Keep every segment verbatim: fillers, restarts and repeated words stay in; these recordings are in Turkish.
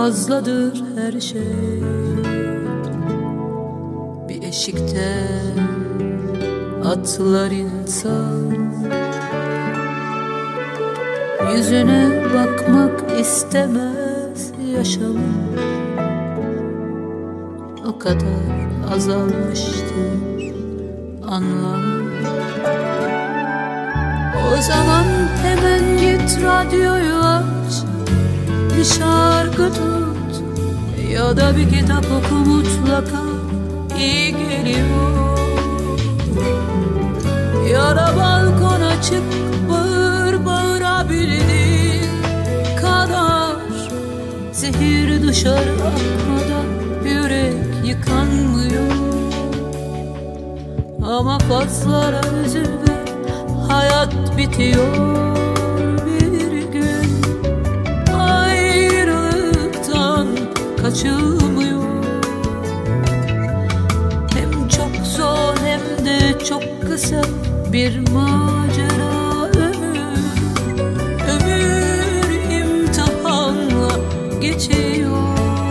fazladır her şey. Bir eşikte atlar insan, yüzüne bakmak istemez yaşamı. O kadar azalmıştır anlam. O zaman hemen git radyoyu aç, bir şarkı tut ya da bir kitap oku, mutlaka iyi geliyor. Ya da balkona çık, bağır bağırabildiğin kadar. Zehir dışarı akmadan yürek yıkanmıyor. Ama fazlara üzülme, hayat bitiyor bir gün. Ayrılıktan kaçılmıyor. Hem çok zor hem de çok kısa bir macera ömür. Ömür imtihanla geçiyor.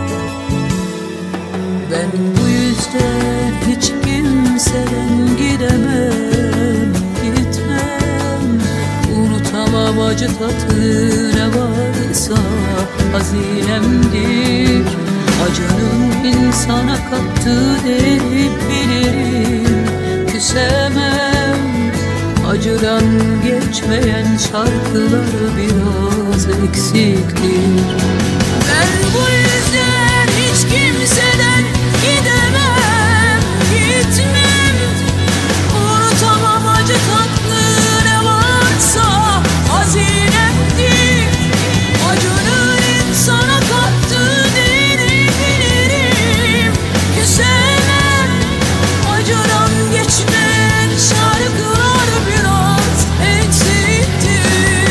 Ben bu yüzden hiç kimseden gidemem, gitmem. Unutamam acı tatlı, ne varsa hazinemdir. Acının insana kattığı değeri bilirim. Küsemem, acıdan geçmeyen şarkılar biraz eksiktir. Ben bu yüzden hiç kimseden gidemem, gitmem. Unutamam acı tatlı, ne varsa hazinemdir. Acının insana kattığı değeri bilirim. Küsemem, acıdan geçmeyen şarkılar biraz eksiktir.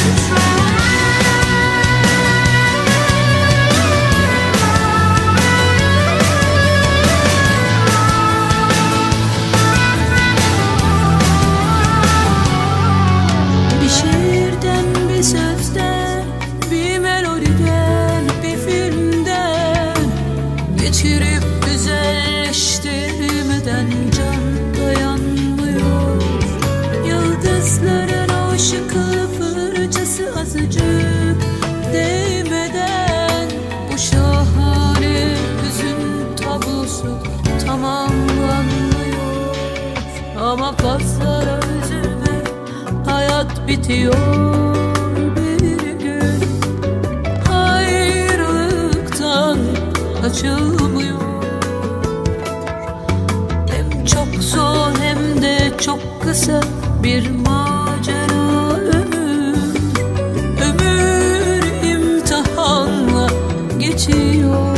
Bir şiirden, bir sözden, bir melodiden, bir filmden geçirip güzelleştirmeden can dayanmıyor. Yıldızların o ışıklı fırçası azıcık değmeden bu şahane hüzün tablosu tamamlanmıyor. Ama fazla üzülme, hayat bitiyor bir gün. Ayrılıktan kaçılmıyor. Hem çok zor hem de çok kısa bir macera ömür. Ömür imtihanla geçiyor.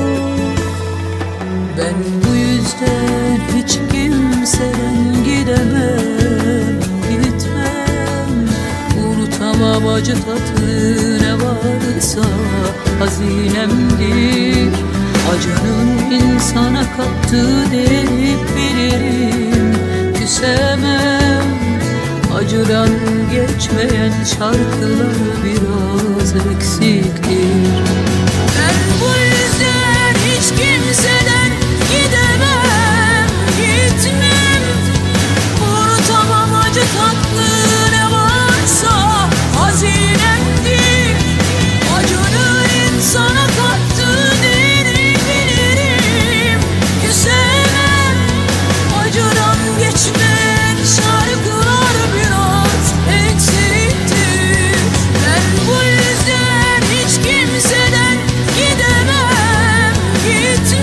Ben bu yüzden hiç kimseden gidemem, gitmem. Unutamam acı tatlı, ne varsa hazinemdir. Acının insana kattığı değeri bilirim. Küsemem, acıdan geçmeyen şarkılar biraz eksiktir. Ben bu yüzden hiç kimseden gidemem, gitmem. Unutamam acı tatlı, ne varsa hazinemdir. Acının insana kattığı değeri bilirim. Küsemem, acıdan geçmeyen şarkılar biraz eksiktir. Ben bu yüzden hiç kimseden gidemem, gitmem.